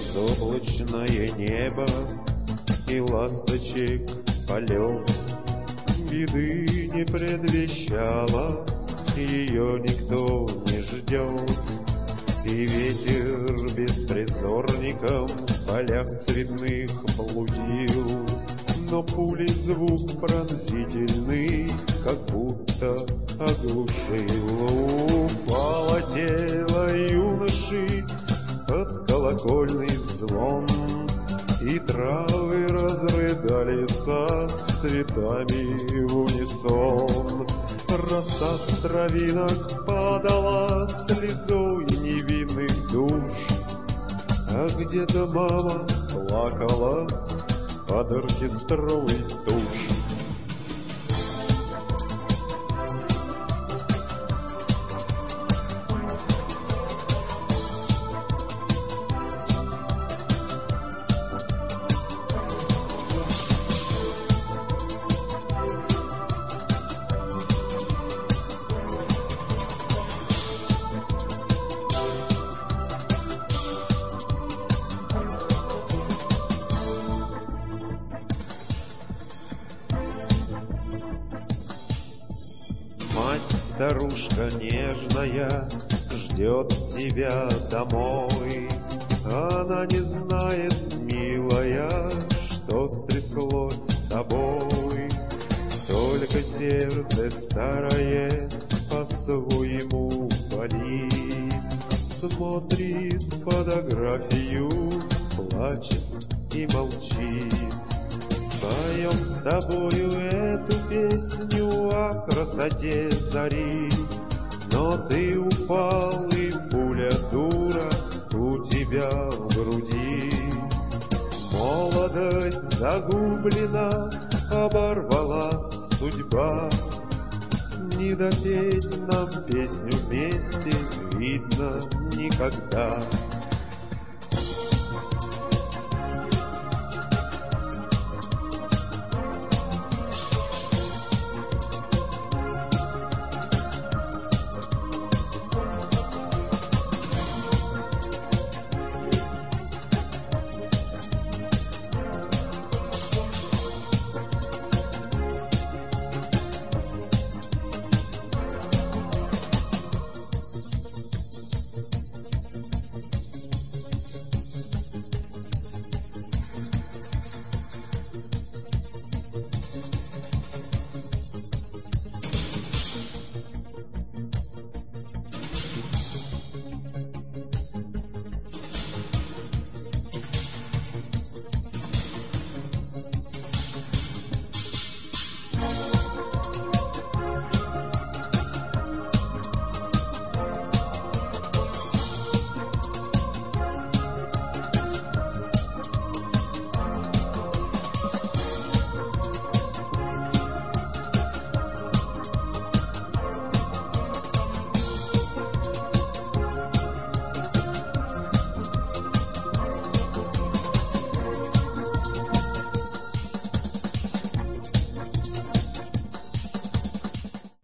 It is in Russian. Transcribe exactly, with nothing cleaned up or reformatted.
безоблачное небо и ласточек полет. Беды не предвещала, ее никто не ждет. И ветер беспризорником в полях цветных блудил, но пули звук пронзительный как будто оглушил. Упало тело юноши под колокольный звон, и травы разрыдались с цветами в унисон. Роса с травинок падала слезой невинных душ, а где-то мама плакала под оркестровый туш. Старушка нежная ждет тебя домой. Она не знает, милая, что стряслось с тобой. Только сердце старое по-своему болит, смотрит фотографию, плачет и молчит. Споем с тобою эту песню о красоте зари, но ты упал, и пуля дура у тебя в груди. Молодость загублена, оборвала судьба. Не допеть нам песню вместе, видно, никогда.